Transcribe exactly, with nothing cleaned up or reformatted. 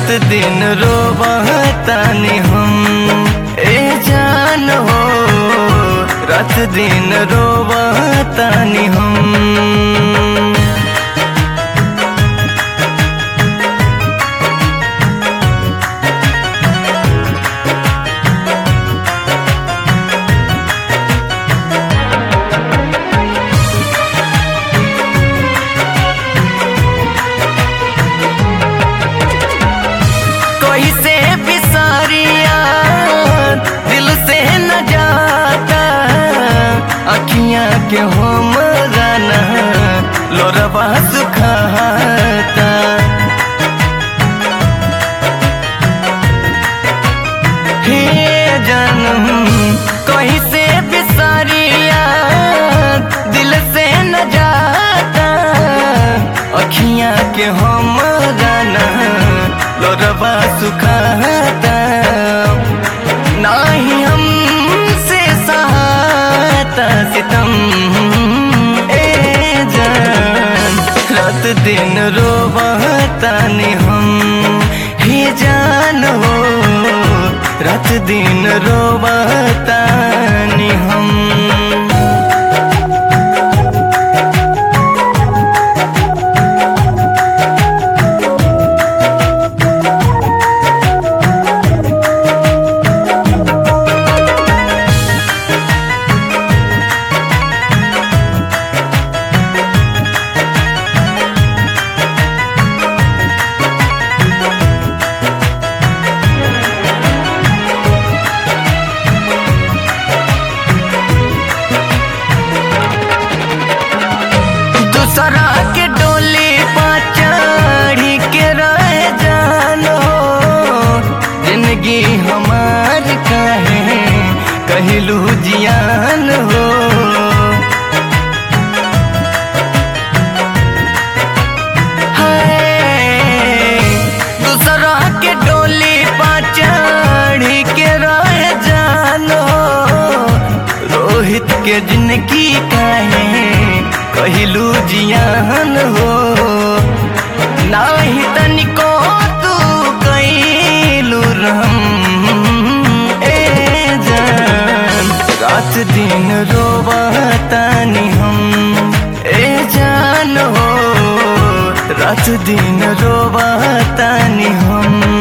रात दिन रोवतानी हम ए जान हो, रात दिन रोवतानी हम। कैसे बिसारिया दिल से न जाता, अखियां के हमरा ना लोरवा सुखाता। हे जानम कैसे बिसारिया दिल से न जाता, अखियां के हमरा ना लोरवा सुखाता। नाही हमसे सहाता सितम ए जान, रात दिन रोवतानी हम हे जान हो, रात दिन रोवतानी हम। दूसरा के डोली पा चढ़ी के रह जानो, जिंदगी हमार काहे कहलू जियान हो। हाय दूसरा के डोली पा चढ़ी के रह जानो, रोहित के जिंदगी काहे कहलू जियान हो। नाही तनिको तू कैलू रहम ए जान, रात दिन रोवतानी हम ए जान हो, रात दिन रोवतानी हम।